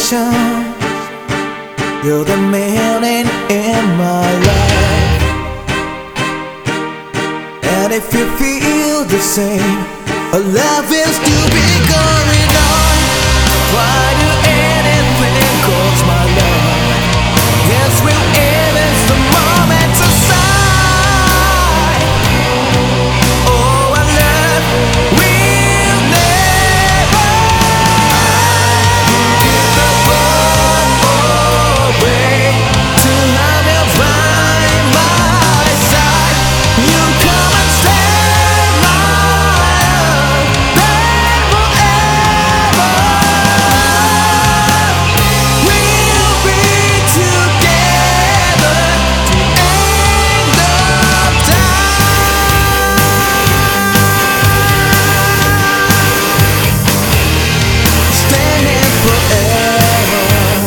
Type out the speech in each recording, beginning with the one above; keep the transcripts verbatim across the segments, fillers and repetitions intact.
inspiration. You're the meaning in my life. And if you feel the same, our love is to be going on. Why do anything cause my love? Yes, we'll end is the moment to sigh. Oh, our love will never give the world away. To have you by my side, you come and stand my love. Then forever we'll be together to end of time. Standing forever.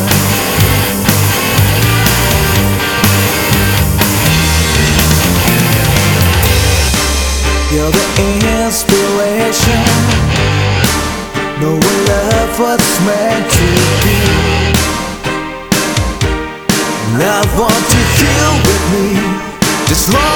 You're the inspiration. Knowing love what's meant to be. Love want you here with me. Just long